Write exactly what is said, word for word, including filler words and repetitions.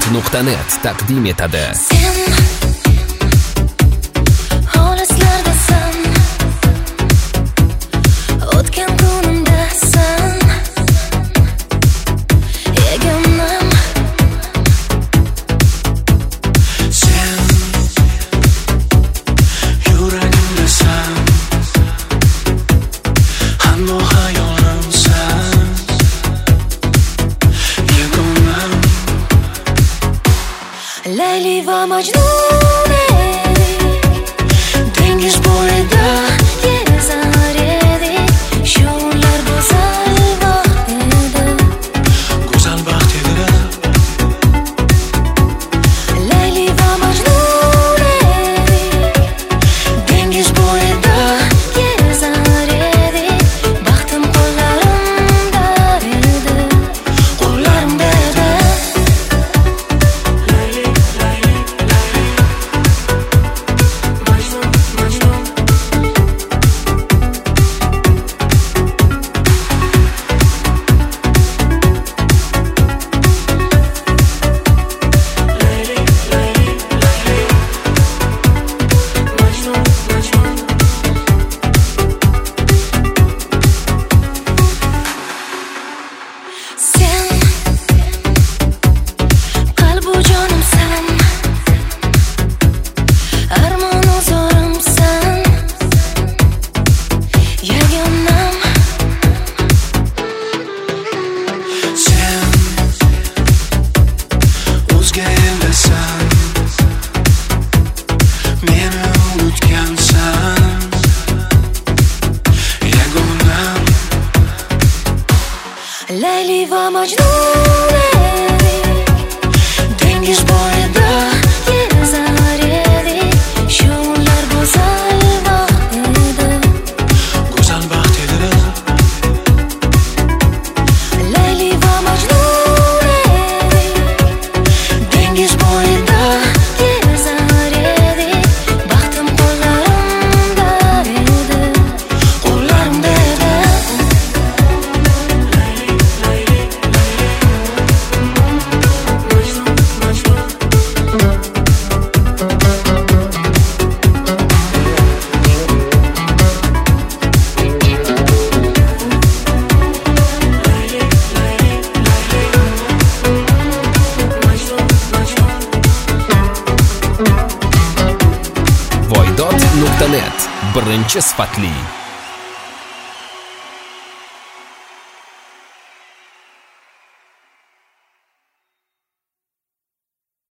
nuqta net taqdim etadi. Layli va Majnun edik, dengiz bo'yida gezar edik. Shovlar go'zal vaqt edi, go'zal vaqt edi. Layli va Majnun edik, dengiz bo'yida gezar edik. Baxtim qo'llarimda edi, qo'llarimda edi. Layli va Majnun edik, dengiz bo'yida gezar edik. Shovlar go'zal vaqt edi, go'zal vaqt edi. Layli va Majnun edik, dengiz bo'yida gezar edik. Baxtim qo'llarimda edi, qo'llarimda edi. voydod nuqta net birinchi sifatli